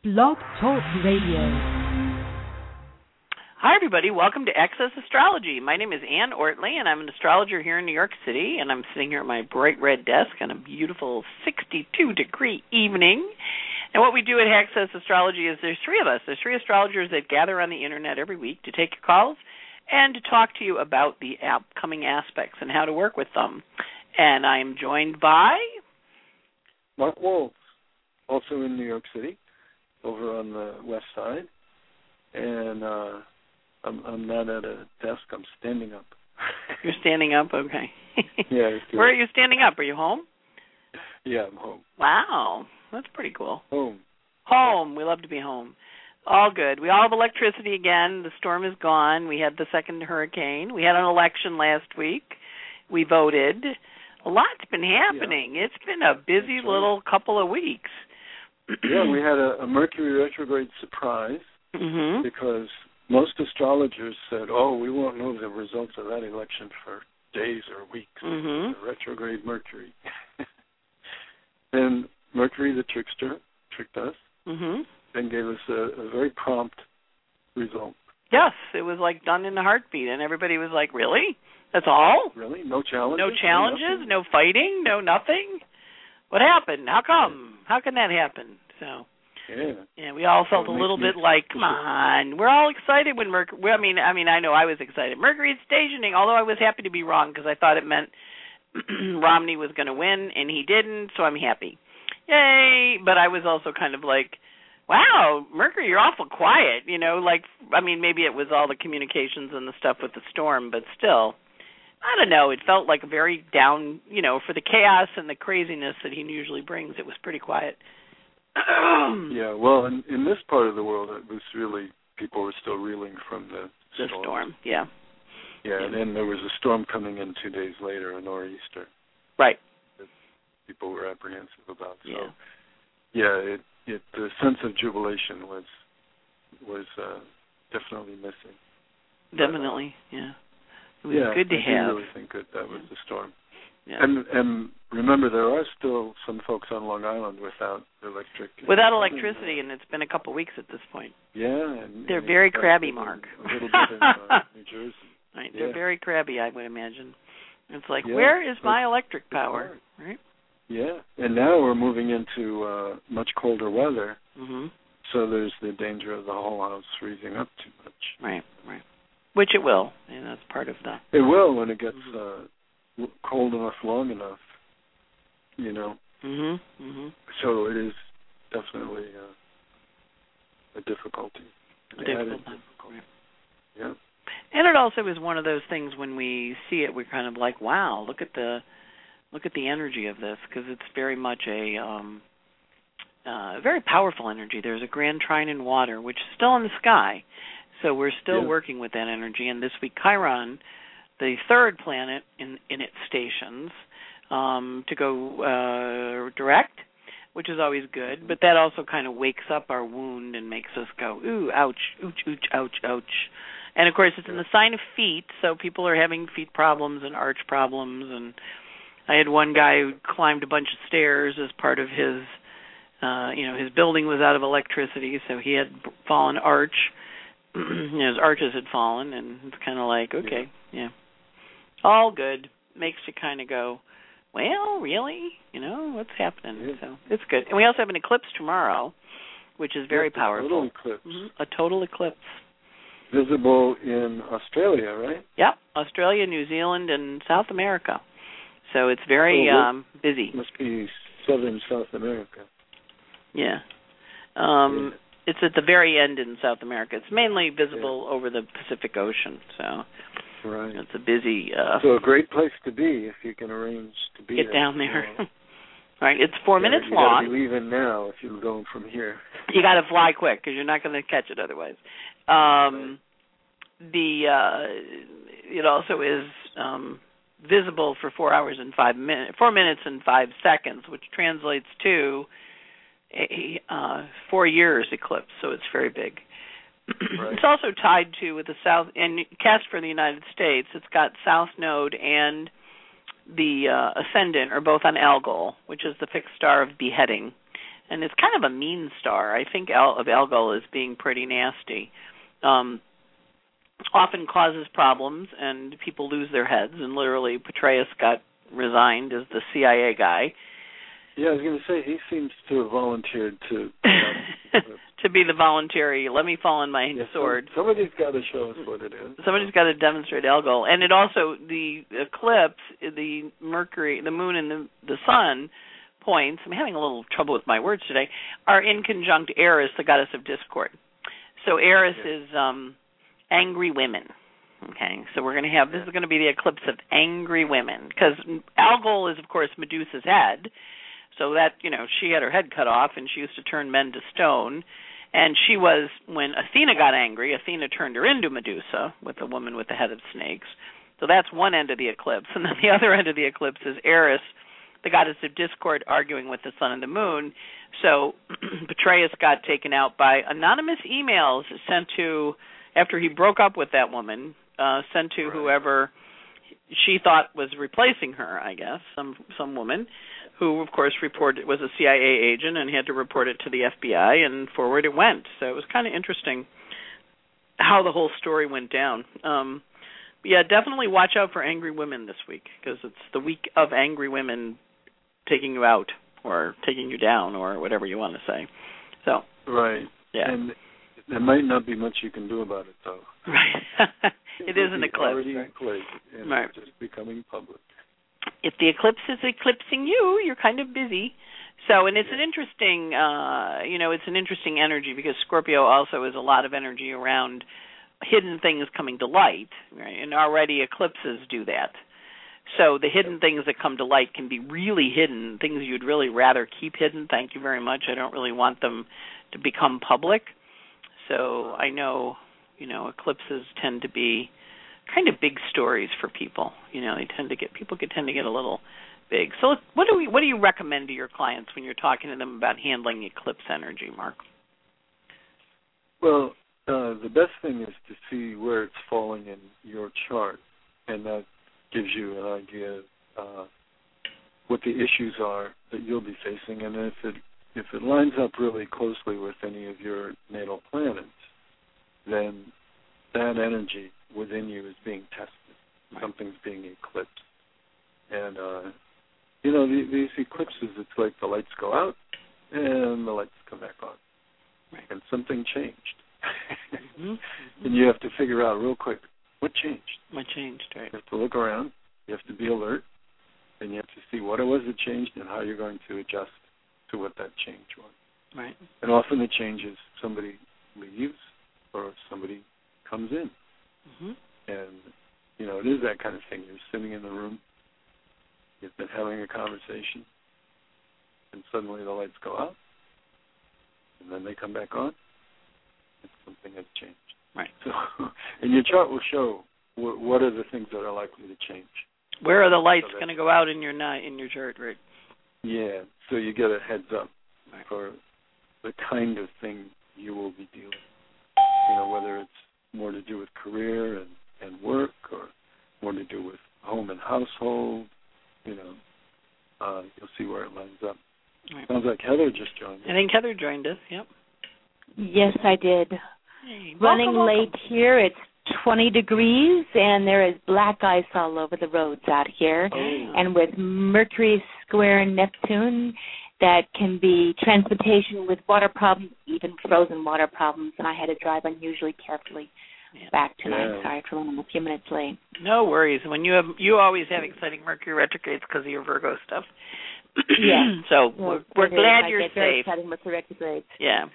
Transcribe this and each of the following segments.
Blog Talk Radio. Hi, everybody. Welcome to Access Astrology. My name is Ann Ortley, and I'm an astrologer here in New York City, and I'm sitting here at my bright red desk on a beautiful 62-degree evening. And what we do at Access Astrology is there's three of us. There's three astrologers that gather on the Internet every week to take your calls and to talk to you about the upcoming aspects and how to work with them. And I am joined by Mark Wolf, also in New York City, over on the west side. And I'm not at a desk. I'm standing up. You're standing up? Okay. Yeah. Where are you standing up? Are you home? Yeah, I'm home. Wow. That's pretty cool. Home. Home. We love to be home. All good. We all have electricity again. The storm is gone. We had the second hurricane. We had an election last week. We voted. A lot's been happening. Yeah. It's been a busy little couple of weeks. Yeah, we had a Mercury retrograde surprise because most astrologers said, we won't know the results of that election for days or weeks. The retrograde Mercury. Then Mercury, the trickster, tricked us and gave us a very prompt result. Yes, it was like done in a heartbeat, and everybody was like, really? That's all? Really? No challenges? No challenges? No fighting? No nothing? What happened? How come? How can that happen? So, yeah, we all felt a little bit like, come on. We're all excited when Mercury. I mean, I know I was excited. Mercury's stationing, although I was happy to be wrong because I thought it meant Romney was going to win, and he didn't, so I'm happy. Yay! But I was also kind of like, wow, Mercury, you're awful quiet. You know, maybe it was all the communications and the stuff with the storm, but still. I don't know. It felt like a very down, for the chaos and the craziness that he usually brings. It was pretty quiet. Yeah, well, in this part of the world, it was really, people were still reeling from the storm. Yeah, and then there was a storm coming in 2 days later, a nor'easter. Right. That people were apprehensive about. So, the sense of jubilation was definitely missing. Definitely, It was good to have. I really think that was the storm. Yeah. And remember, there are still some folks on Long Island without electricity, and it's been a couple of weeks at this point. Yeah. And they're very crabby, Mark. A little bit in New Jersey. Right, they're very crabby, I would imagine. It's like, where is my electric power? Right? Yeah, and now we're moving into much colder weather, so there's the danger of the whole house freezing up too much. Right. Which it will, and that's part of that. It will when it gets cold enough, long enough, So it is definitely a difficulty. Yeah. And it also is one of those things when we see it, we're kind of like, wow, look at the energy of this, because it's very much a very powerful energy. There's a grand trine in water, which is still in the sky. So we're still working with that energy. And this week, Chiron, the third planet in its stations, to go direct, which is always good. But that also kind of wakes up our wound and makes us go, ooh, ouch, ouch, ouch, ouch. And, of course, it's in the sign of feet, so people are having feet problems and arch problems. And I had one guy who climbed a bunch of stairs as part of his, his building was out of electricity, so he had fallen arch. His arches had fallen, and it's kind of like, okay, all good. Makes you kind of go, well, really? What's happening? Yeah. So it's good. And we also have an eclipse tomorrow, which is very powerful. A total eclipse. A total eclipse. Visible in Australia, right? Yep, Australia, New Zealand, and South America. So it's very busy. Must be southern South America. Yeah. It's at the very end in South America. It's mainly visible over the Pacific Ocean, so it's a busy... so a great place to be if you can arrange to be get down there. Right, it's 4 minutes long. You got to be leaving now if you're going from here. You got to fly quick because you're not going to catch it otherwise. It also is visible for 4 minutes and 5 seconds, which translates to a 4 years eclipse, so it's very big. Right. It's also tied to with the south, and cast for the United States, it's got South Node and the ascendant are both on Algol, which is the fixed star of beheading. and it's kind of a mean star. I think of Algol as being pretty nasty. Often causes problems, and people lose their heads, and literally Petraeus got resigned as the CIA guy. Yeah, I was going to say, he seems to have volunteered to... to be the voluntary, let me fall on my sword. Somebody's got to show us what it is. Somebody's got to demonstrate Algol. And it also, the eclipse, the Mercury, the moon, and the sun points, I'm having a little trouble with my words today, are in conjunct Eris, the goddess of discord. So Eris is angry women. Okay, so we're going to have, this is going to be the eclipse of angry women, because Algol is, of course, Medusa's head. So that, she had her head cut off, and she used to turn men to stone. And she was, when Athena got angry, Athena turned her into Medusa, with the woman with the head of snakes. So that's one end of the eclipse. And then the other end of the eclipse is Eris, the goddess of discord, arguing with the sun and the moon. So Petraeus got taken out by anonymous emails sent to, after he broke up with that woman, sent to whoever she thought was replacing her, I guess, some woman, who, of course, was a CIA agent and had to report it to the FBI, and forward it went. So it was kind of interesting how the whole story went down. Yeah, definitely watch out for angry women this week, because it's the week of angry women taking you out or taking you down or whatever you want to say. So right. Yeah. And there might not be much you can do about it, though. Right. It is an eclipse. Already in place, and it's just becoming public. If the eclipse is eclipsing you, you're kind of busy. So, and it's an interesting, it's an interesting energy, because Scorpio also is a lot of energy around hidden things coming to light, right? And already eclipses do that. So the hidden things that come to light can be really hidden, things you'd really rather keep hidden. Thank you very much. I don't really want them to become public. So I know, eclipses tend to be kind of big stories for people. People tend to get a little big. So what do you recommend to your clients when you're talking to them about handling eclipse energy, Mark? Well, the best thing is to see where it's falling in your chart, and that gives you an idea of what the issues are that you'll be facing, and if it lines up really closely with any of your natal planets, then that energy within you is being tested. Right. Something's being eclipsed. And, these eclipses, it's like the lights go out and the lights come back on. Right. And something changed. Mm-hmm. And you have to figure out real quick, what changed? What changed, right. You have to look around. You have to be alert. And you have to see what it was that changed and how you're going to adjust to what that change was. Right. And often the change is somebody leaves or somebody comes in. Mm-hmm. And, it is that kind of thing. You're sitting in the room, you've been having a conversation, and suddenly the lights go out, and then they come back on, and something has changed. Right. So, and your chart will show what are the things that are likely to change. Where are the lights going to go out in your chart, right? Yeah, so you get a heads up for the kind of thing you will be dealing with. Whether it's more to do with career and work, or more to do with home and household, you'll see where it lines up. Right. Sounds like Heather just joined us. I think Heather joined us, yep. Yes, I did. Hey, Running welcome. late here. It's 20 degrees, and there is black ice all over the roads out here. Oh. And with Mercury square Neptune, that can be transportation with water problems, even frozen water problems, and I had to drive unusually carefully back tonight. Yeah. Sorry for running a few minutes late. No worries. When you always have exciting Mercury retrogrades because of your Virgo stuff. Yeah. So we're glad you're very safe. exciting with the retrogrades. Yeah.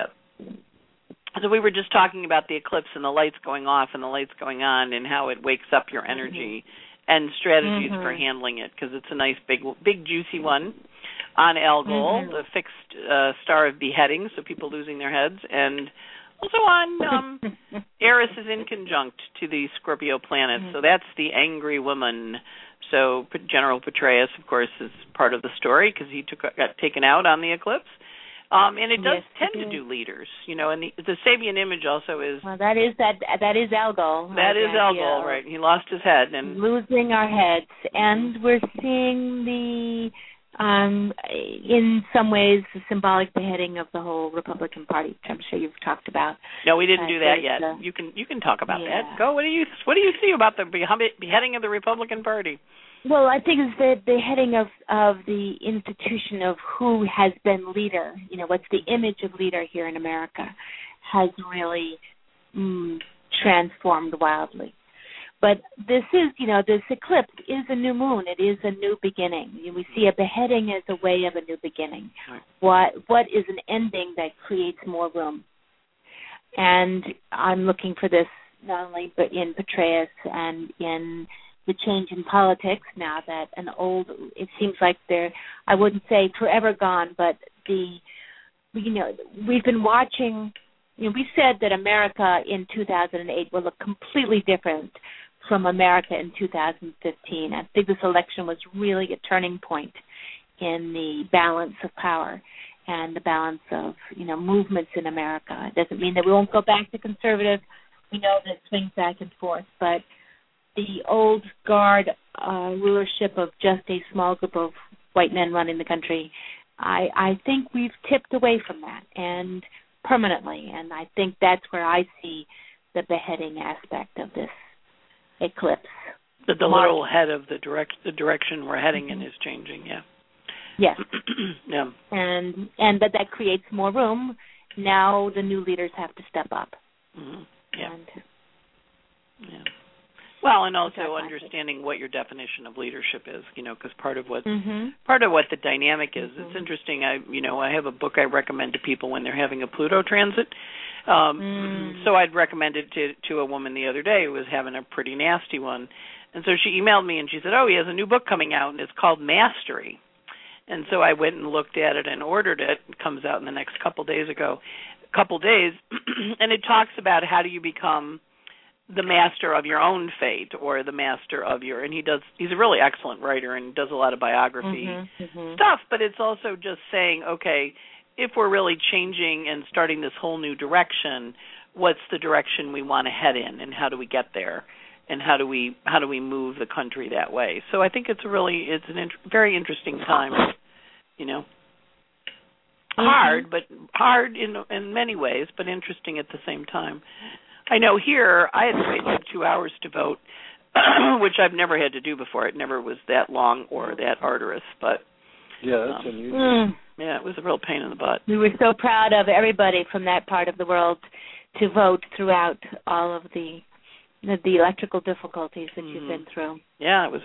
So we were just talking about the eclipse and the lights going off and the lights going on, and how it wakes up your energy and strategies for handling it, because it's a nice big juicy one on Algol, the fixed star of beheading, so people losing their heads, and also on Eris is in conjunct to the Scorpio planet, so that's the angry woman. So General Petraeus, of course, is part of the story because he got taken out on the eclipse. And it does tend to do leaders, and the Sabian image also is... Well, that is Algol. That is Algol, right. He lost his head. And losing our heads. And we're seeing the in some ways, the symbolic beheading of the whole Republican Party, which I'm sure you've talked about. No, we didn't do that yet. You can talk about that. Go. What do you see about the beheading of the Republican Party? Well, I think it's the beheading of the institution of who has been leader. What's the image of leader here in America has really transformed wildly. But this is, this eclipse is a new moon. It is a new beginning. We see a beheading as a way of a new beginning. Right. What is an ending that creates more room? And I'm looking for this not only but in Petraeus and in the change in politics now that it seems like I wouldn't say forever gone, but we've been watching, we said that America in 2008 will look completely different from America in 2015. I think this election was really a turning point in the balance of power and the balance of, movements in America. It doesn't mean that we won't go back to conservative. We know that it swings back and forth, but the old guard rulership of just a small group of white men running the country, I think we've tipped away from that, and permanently, and I think that's where I see the beheading aspect of this eclipse. The little head of the direction we're heading in is changing, yeah. Yes. Yeah. And that creates more room. Now the new leaders have to step up. Mm-hmm. Yeah. Well, and also understanding what your definition of leadership is, because part of what the dynamic is. It's interesting. I have a book I recommend to people when they're having a Pluto transit. So I'd recommend it to a woman the other day who was having a pretty nasty one, and so she emailed me and she said, "Oh, he has a new book coming out and it's called Mastery." And so I went and looked at it and ordered it. It comes out in the next couple days, and it talks about how do you become the master of your own fate, or the master of your, and he's a really excellent writer and does a lot of biography stuff, but it's also just saying, okay, if we're really changing and starting this whole new direction, what's the direction we want to head in, and how do we get there, and how do we move the country that way? So I think it's very interesting time, hard in many ways, but interesting at the same time. I know here I had to wait 2 hours to vote, which I've never had to do before. It never was that long or that arduous, but yeah, that's unusual. Yeah, it was a real pain in the butt. We were so proud of everybody from that part of the world to vote throughout all of the electrical difficulties that you've been through. Yeah, it was a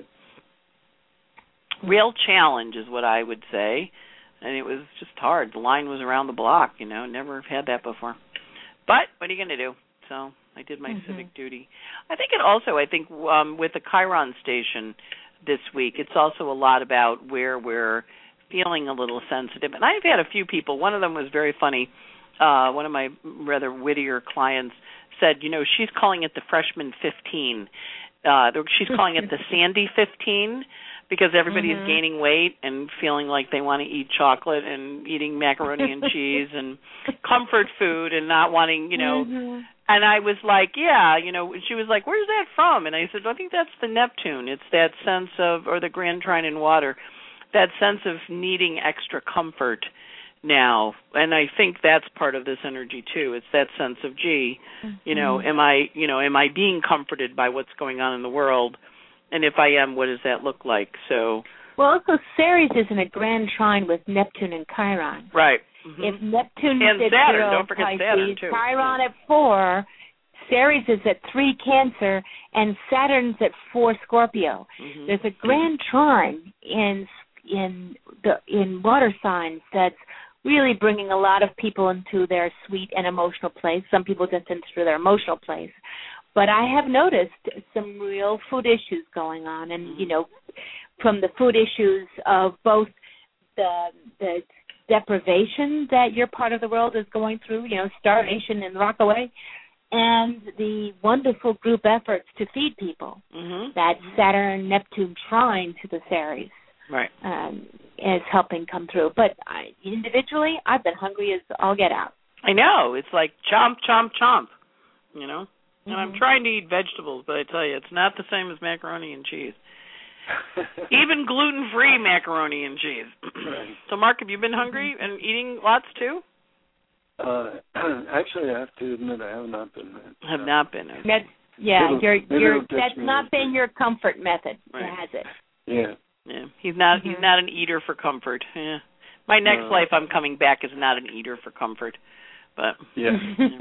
real challenge is what I would say, and it was just hard. The line was around the block, never had that before. But what are you going to do? So I did my civic duty. I think with the Chiron station this week, it's also a lot about where we're feeling a little sensitive. And I've had a few people, one of them was very funny, one of my rather wittier clients said, she's calling it the freshman 15. She's calling it the Sandy 15 because everybody is gaining weight and feeling like they want to eat chocolate and eating macaroni and cheese and comfort food and not wanting, And I was like, yeah, she was like, where's that from? And I said, I think that's the Neptune. It's that sense of, or the Grand Trine in water, that sense of needing extra comfort now. And I think that's part of this energy too. It's that sense of, am I being comforted by what's going on in the world? And if I am, what does that look like? So, well, also Ceres is in a Grand Trine with Neptune and Chiron. Right. If Neptune and is at Saturn, 0, don't forget Pisces, Saturn too. Chiron at 4, Ceres is at 3, Cancer, and Saturn's at 4, Scorpio. There's a Grand Trine in water signs that's really bringing a lot of people into their sweet and emotional place. Some people just into their emotional place. But I have noticed some real food issues going on, and from the food issues of both the deprivation that your part of the world is going through, starvation in Rockaway, and the wonderful group efforts to feed people. That Saturn-Neptune trine to the Ceres is helping come through. But individually, I've been hungry as all get out. I know. It's like chomp, chomp, chomp, And I'm trying to eat vegetables, but I tell you, it's not the same as macaroni and cheese. Even gluten-free macaroni and cheese. Right. So, Mark, have you been hungry and eating lots too? Actually, I have to admit I have not been. Have not been. Okay. That's not been your comfort method, right. Has it? Yeah. Yeah. He's not an eater for comfort. Yeah. My next life, I'm coming back as not an eater for comfort, but yeah.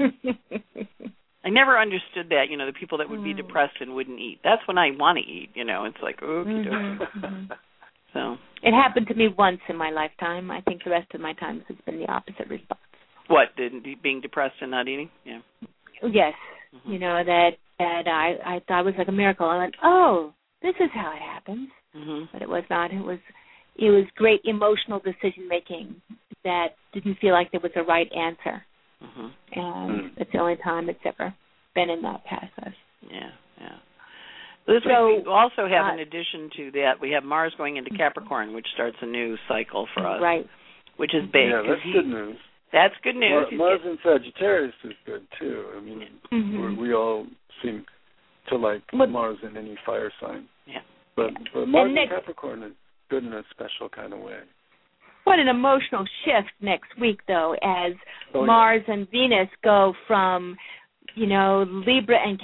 I never understood that. The people that would be depressed and wouldn't eat. That's when I want to eat. It's like okie dokie. So it happened to me once in my lifetime. I think the rest of my times it's been the opposite response. What? Being depressed and not eating? Yeah. Yes. That I thought it was like a miracle. I went, oh, this is how it happens. But it was not. It was great emotional decision making that didn't feel like there was a right answer. And it's the only time it's ever been in that process. Yeah. This week we also have, in addition to that, we have Mars going into Capricorn, which starts a new cycle for us. Right. Which is big. Yeah, that's good news. That's good news. Mars in Sagittarius is good, too. I mean, we all seem to like Mars in any fire sign. Yeah. But Mars in Capricorn is good in a special kind of way. What an emotional shift next week, though, as Mars and Venus go from, Libra and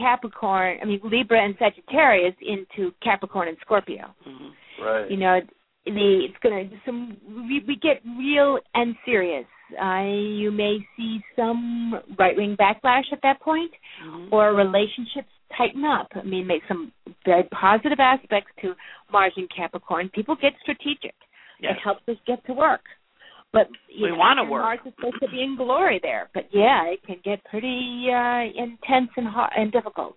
Sagittarius into Capricorn and Scorpio. Right. It's going to we get real and serious. You may see some right-wing backlash at that point, or relationships tighten up. Make some very positive aspects to Mars and Capricorn. People get strategic. Yes. It helps us get to work. But we want to work. Mars is supposed to be in glory there. But it can get pretty intense and hot and difficult.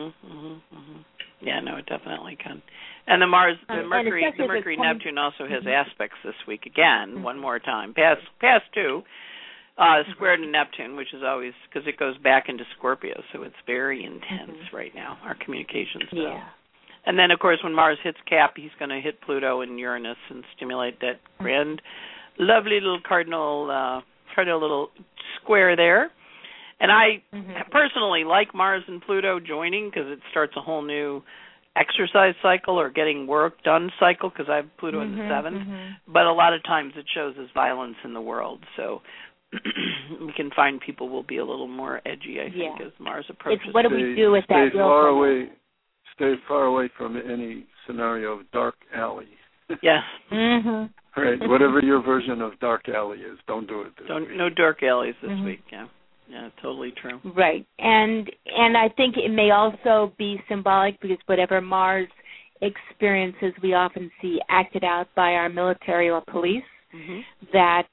Yeah, no, it definitely can. And the Mercury Neptune also has aspects this week again, one more time, past two, squared to Neptune, which is always because it goes back into Scorpio, so it's very intense right now. Our communications. Yeah. And then, of course, when Mars hits Cap, he's going to hit Pluto and Uranus and stimulate that grand, lovely little cardinal little square there. And I personally like Mars and Pluto joining because it starts a whole new exercise cycle or getting work done cycle because I have Pluto in the 7th. But a lot of times it shows as violence in the world. So we can find people will be a little more edgy, I think, as Mars approaches. What do we do with that? Stay far away from any scenario of dark alley. Yes. Right. Whatever your version of dark alley is, don't do it this week. No dark alleys this week. Yeah. Yeah, totally true. Right. And I think it may also be symbolic because whatever Mars experiences we often see acted out by our military or police. That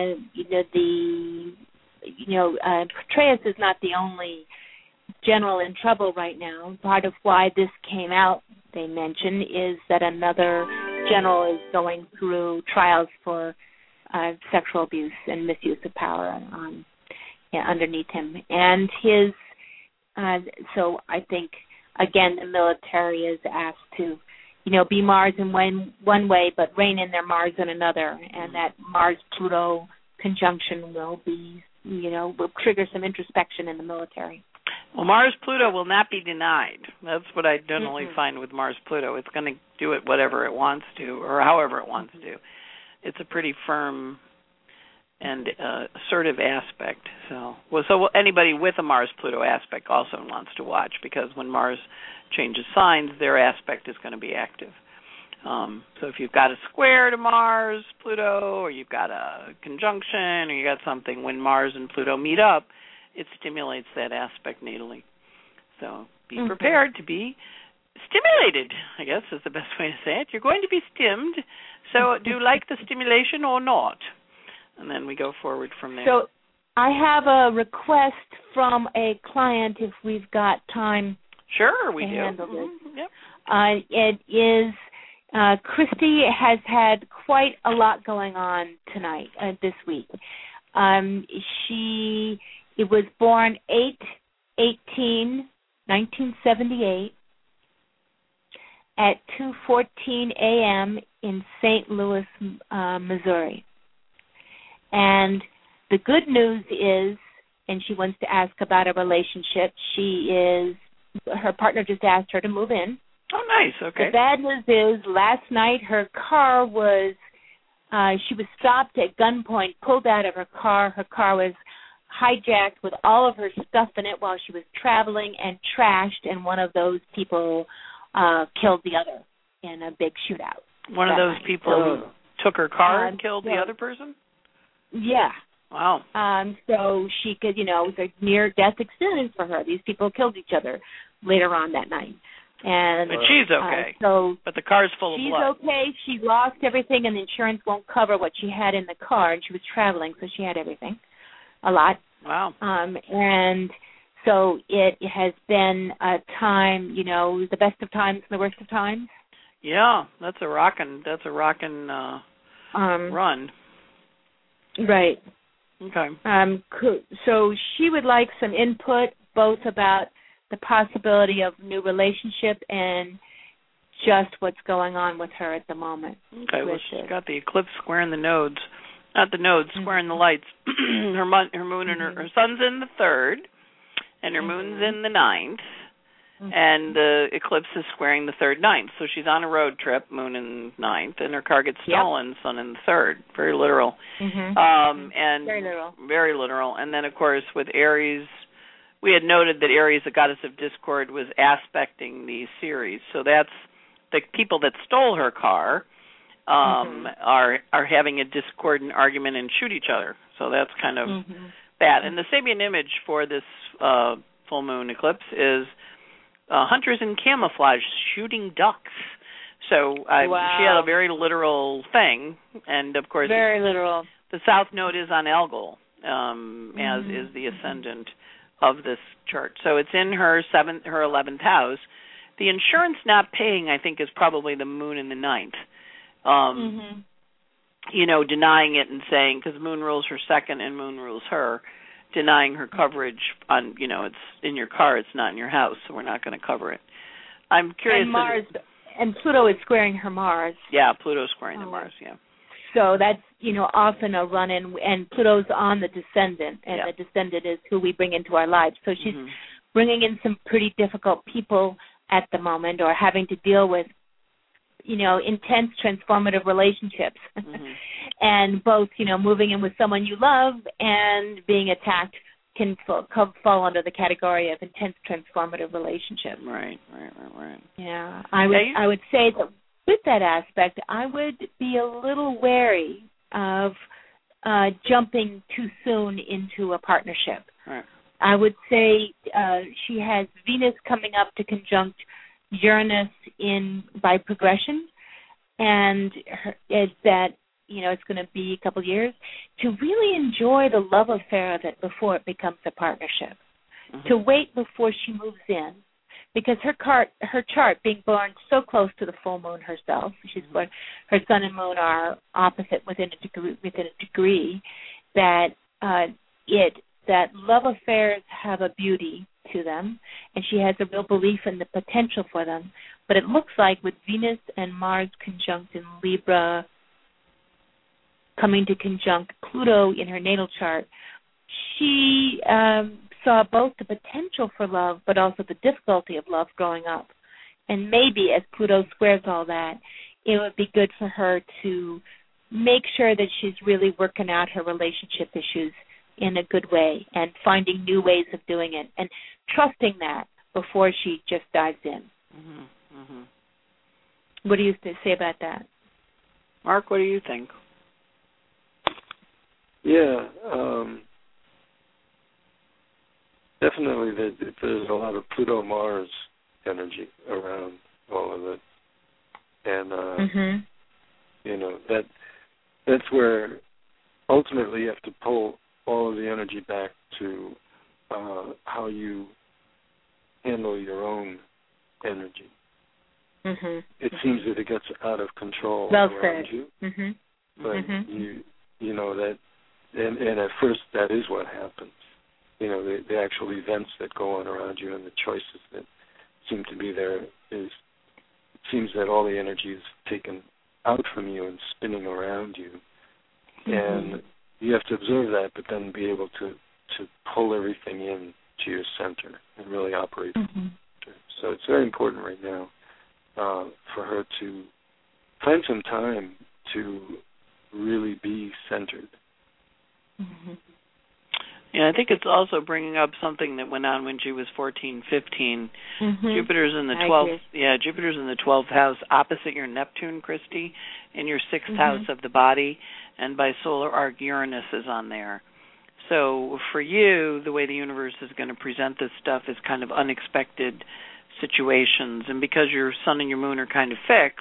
Petraeus is not the only general in trouble right now. Part of why this came out, they mention, is that another general is going through trials for sexual abuse and misuse of power underneath him. And so I think, again, the military is asked to, be Mars in one way, but rein in their Mars in another. And that Mars-Pluto conjunction will trigger some introspection in the military. Well, Mars-Pluto will not be denied. That's what I generally find with Mars-Pluto. It's going to do it whatever it wants to or however it wants to. It's a pretty firm and assertive aspect. So anybody with a Mars-Pluto aspect also wants to watch because when Mars changes signs, their aspect is going to be active. So if you've got a square to Mars, Pluto, or you've got a conjunction, or you got something, when Mars and Pluto meet up, it stimulates that aspect natally. So be prepared to be stimulated, I guess is the best way to say it. You're going to be stimmed. So do you like the stimulation or not? And then we go forward from there. So I have a request from a client if we've got time. Sure, we do. Handle this. Yep. It is Christy has had quite a lot going on tonight, this week. She was born 8/18/1978 at 2:14 a.m. in St. Louis, Missouri. And the good news is, and she wants to ask about a relationship, her partner just asked her to move in. Oh, nice. Okay. The bad news is last night her car was, she was stopped at gunpoint, pulled out of her car. Her car was hijacked with all of her stuff in it while she was traveling and trashed, and one of those people killed the other in a big shootout. One of those people who took her car and killed the other person? Yeah. Wow. So she could, it was a near-death experience for her. These people killed each other later on that night. And but she's okay. But the car's full of blood. She's okay. She lost everything, and the insurance won't cover what she had in the car, and she was traveling, so she had everything, a lot. Wow. And so it has been a time, the best of times and the worst of times. Yeah, that's a rockin' run. Right. Okay. So she would like some input, both about the possibility of new relationship and just what's going on with her at the moment. Okay, well, she's got the eclipse squaring the nodes. Not the nodes, squaring the lights. her moon and her sun's in the 3rd, and her moon's in the 9th, and the eclipse is squaring the 3rd, 9th. So she's on a road trip, moon in 9th, and her car gets stolen, sun in the 3rd. Very literal. And very literal. Very literal. And then, of course, with Aries, we had noted that Aries, the goddess of discord, was aspecting the Ceres. So that's the people that stole her car are having a discordant argument and shoot each other. So that's kind of bad. And the Sabian image for this full moon eclipse is hunters in camouflage shooting ducks. So she had a very literal thing. And, of course, very literal. The south node is on Algol, as is the ascendant of this chart. So it's in her 11th house. The insurance not paying, I think, is probably the moon in the 9th. Denying it and saying, because moon rules her 2nd and moon rules her, denying her coverage on, it's in your car, it's not in your house, so we're not going to cover it. I'm curious. And Pluto is squaring her Mars. Yeah, Pluto's squaring the Mars, yeah. So that's, often a run-in, and Pluto's on the descendant, and the descendant is who we bring into our lives. So she's bringing in some pretty difficult people at the moment, or having to deal with, intense transformative relationships. And both, moving in with someone you love and being attacked can fall under the category of intense transformative relationship. Right. Yeah, I would say that with that aspect, I would be a little wary of jumping too soon into a partnership. Right. I would say she has Venus coming up to conjunct Uranus by progression, and it's going to be a couple of years to really enjoy the love affair of it before it becomes a partnership. To wait before she moves in. Because her chart, being born so close to the full moon herself, she's born, her sun and moon are opposite within a degree, that love affairs have a beauty to them, and she has a real belief in the potential for them. But it looks like with Venus and Mars conjunct in Libra, coming to conjunct Pluto in her natal chart, she saw both the potential for love but also the difficulty of love growing up. And maybe as Pluto squares all that, it would be good for her to make sure that she's really working out her relationship issues in a good way and finding new ways of doing it and trusting that before she just dives in. What do you say about that? Mark, what do you think? Yeah, definitely there's a lot of Pluto-Mars energy around all of it. And, that's where ultimately you have to pull all of the energy back to how you handle your own energy. It seems that it gets out of control around you. But you know that, and at first that is what happens. The actual events that go on around you and the choices that seem to be there it seems that all the energy is taken out from you and spinning around you. And you have to observe that, but then be able to pull everything in to your center and really operate. So it's very important right now think it's also bringing up something that went on when she was 14, 15. Jupiter's in the 12th. Yeah, Jupiter's in the 12th house, opposite your Neptune, Christy, in your 6th house of the body, and by solar arc, Uranus is on there. So for you, the way the universe is going to present this stuff is kind of unexpected situations, and because your sun and your moon are kind of fixed,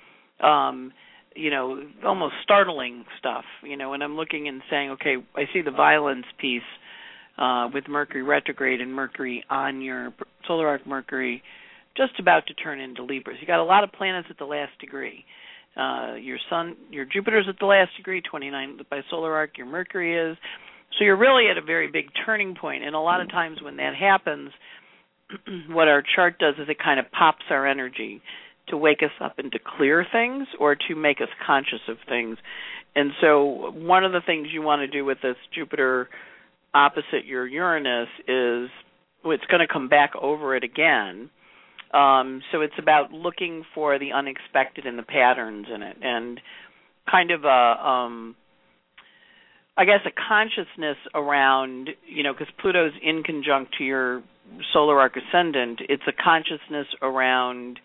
almost startling stuff, and I'm looking and saying, okay, I see the violence piece with Mercury retrograde and Mercury on your solar arc, Mercury just about to turn into Libra. So you got a lot of planets at the last degree. Your sun, your Jupiter's at the last degree, 29 by solar arc, your Mercury is. So you're really at a very big turning point, and a lot of times when that happens, what our chart does is it kind of pops our energy to wake us up and to clear things or to make us conscious of things. And so one of the things you want to do with this Jupiter opposite your Uranus is it's going to come back over it again. So it's about looking for the unexpected and the patterns in it, and kind of a consciousness around, because Pluto's in conjunct to your solar arc ascendant, it's a consciousness around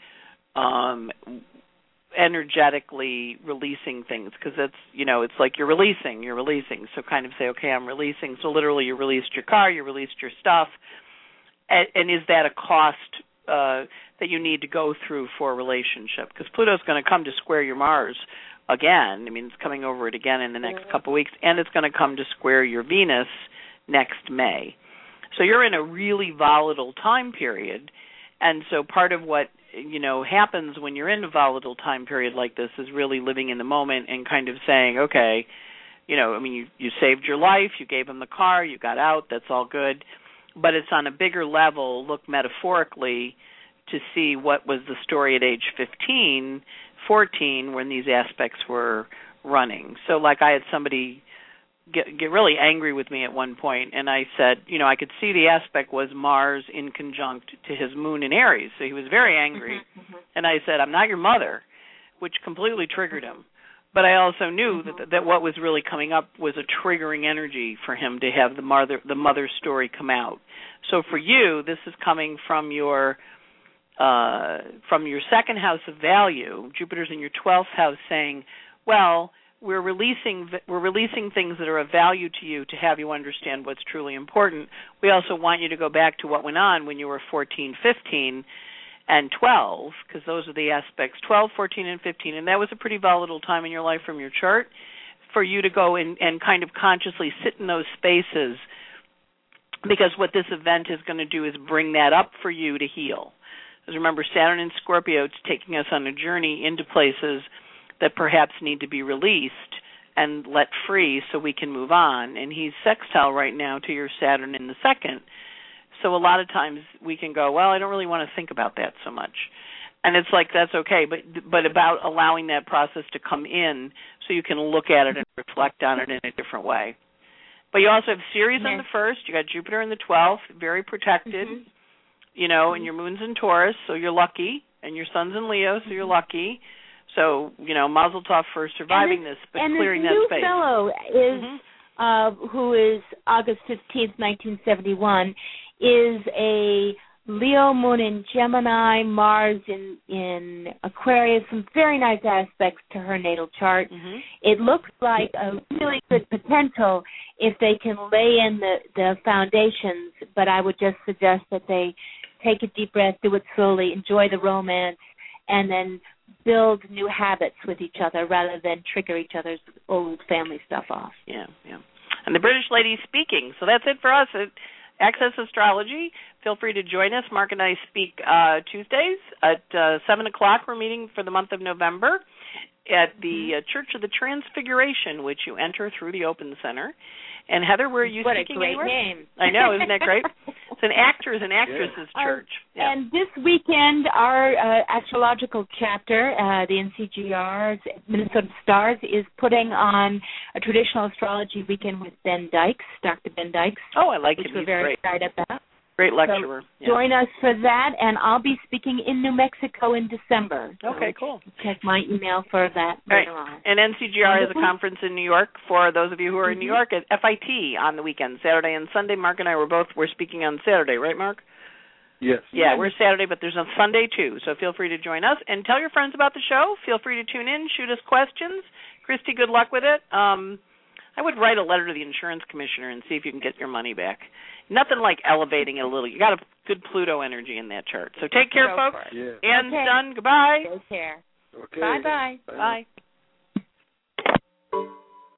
energetically releasing things, because that's, it's like you're releasing. So kind of say, okay, I'm releasing. So literally you released your car, you released your stuff. And is that a cost that you need to go through for a relationship? Because Pluto's going to come to square your Mars again. I mean, it's coming over it again in the next couple of weeks, and it's going to come to square your Venus next May. So you're in a really volatile time period, and so part of what happens when you're in a volatile time period like this is really living in the moment and kind of saying, okay, you saved your life, you gave him the car, you got out, that's all good, but it's on a bigger level, look metaphorically to see what was the story at age 15, 14 when these aspects were running. So like I had somebody get really angry with me at one point, and I said, I could see the aspect was Mars in conjunct to his moon in Aries, so he was very angry. And I said, I'm not your mother, which completely triggered him. But I also knew that what was really coming up was a triggering energy for him to have the mother story come out. So for you, this is coming from your second house of value. Jupiter's in your 12th house, saying, well, we're releasing things that are of value to you to have you understand what's truly important. We also want you to go back to what went on when you were 14, 15, and 12, because those are the aspects, 12, 14, and 15, and that was a pretty volatile time in your life from your chart, for you to go and kind of consciously sit in those spaces, because what this event is going to do is bring that up for you to heal. Because remember, Saturn in Scorpio, it's taking us on a journey into places that perhaps need to be released and let free so we can move on. And he's sextile right now to your Saturn in the second. So a lot of times we can go, well, I don't really want to think about that so much. And it's like, that's okay, but about allowing that process to come in so you can look at it and reflect on it in a different way. But you also have Ceres on the first. You got Jupiter in the 12th, very protected, and your moon's in Taurus, so you're lucky, and your sun's in Leo, so you're lucky. So, mazel tov for surviving this, but clearing that space. And this new fellow is, who is August 15th, 1971, is a Leo moon in Gemini, Mars in Aquarius, some very nice aspects to her natal chart. It looks like a really good potential if they can lay in the foundations, but I would just suggest that they take a deep breath, do it slowly, enjoy the romance, and then build new habits with each other rather than trigger each other's old family stuff off. Yeah. And the British lady speaking. So that's it for us at Access Astrology. Feel free to join us. Mark and I speak Tuesdays at 7 o'clock. We're meeting for the month of November at the Church of the Transfiguration, which you enter through the Open Center. And Heather, where are you speaking? What a great name. I know, isn't that great? It's an actors and actresses church. And this weekend, our astrological chapter, the NCGR's Minnesota Stars, is putting on a traditional astrology weekend with Ben Dykes, Dr. Ben Dykes. Oh, I like him. Which we're very excited about. Great lecturer. So join us for that, and I'll be speaking in New Mexico in December. So okay, cool. Check my email for that later on. And NCGR has a conference in New York for those of you who are in New York at FIT on the weekend, Saturday and Sunday. Mark and I we're speaking on Saturday, right, Mark? Yes. Yeah, we're Saturday, but there's a Sunday too, so feel free to join us. And tell your friends about the show. Feel free to tune in, shoot us questions. Christy, good luck with it. I would write a letter to the insurance commissioner and see if you can get your money back. Nothing like elevating it a little. You got a good Pluto energy in that chart. So take care, folks. Yeah. And done. Goodbye. Take care. Okay. Bye-bye. Bye. Bye.